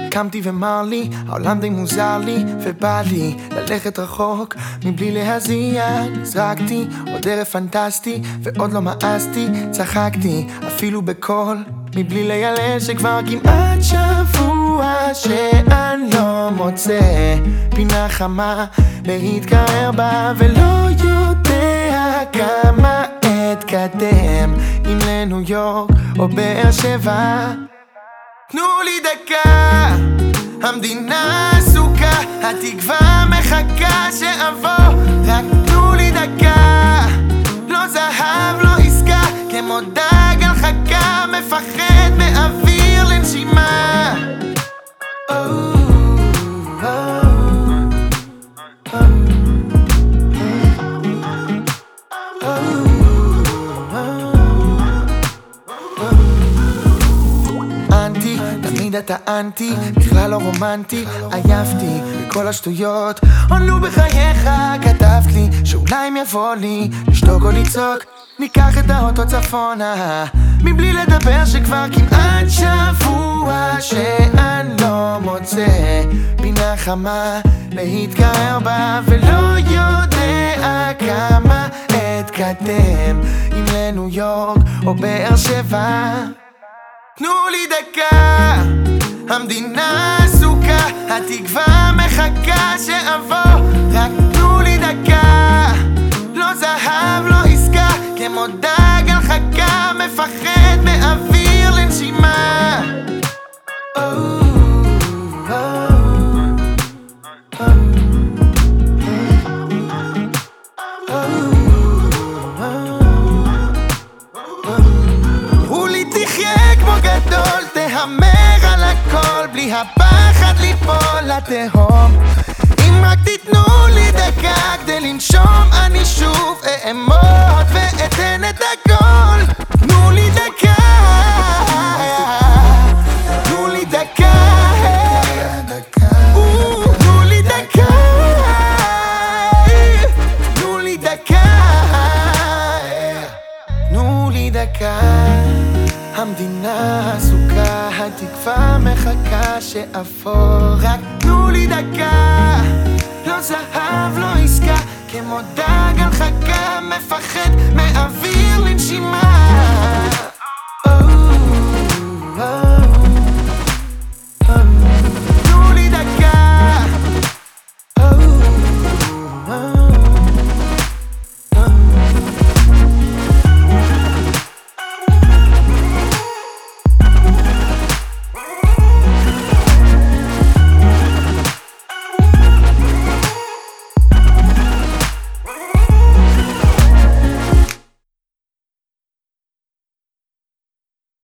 קמתי ומר לי, העולם די מוזר לי, ובא לי ללכת רחוק מבלי להזיע. נזרקתי, עוד ערב פנטסטי, ועוד לא מאסתי, צחקתי אפילו בקול, מבלי לילל שכבר כמעט שבוע שאני לא מוצא פינה חמה להתקרר בה, ולא יודע כמה אתקדם, אם לניו יורק או באר שבע. תנו לי דקה, המדינה עסוקה, התקווה מחכה שאבוא, רק תנו לי דקה. לא זהב, לא עסקה, כמו דג על חכה, מפחד מאוויר לנשימה. תמיד אתה אנטי, בכלל לא רומנטי, עייפתי מכל השטויות. עונו בחייך, כתבת לי שאולי אם יבוא לי לשתוק או לצעוק, ניקח את האוטו צפונה, מבלי לדבר שכבר כמעט שבוע שאני לא מוצא פינה חמה להתקרר בה, ולא יודע כמה אתקדם, אם לניו יורק או באר שבע. תנו לי דקה, המדינה עסוקה, התקווה מחכה שאבוא, רק תנו לי דקה. לא זהב, לא עסקה, כמו דג על חכה, מפחד מאוויר לנשימה. גדול, תהמר על הכל בלי הפחד ליפול לתהום. אם רק תיתנו לי דקה כדי לנשום, אני שוב אעמוד ואתן את הכל. תנו לי דקה, תנו לי דקה, תנו לי דקה, תנו לי דקה, תנו לי דקה. המדינה עסוקה, התקווה מחכה שאפור, רק תנו לי דקה. לא זהב, לא עסקה, כמו דג על חכה, מפחד מאוויר לנשימה.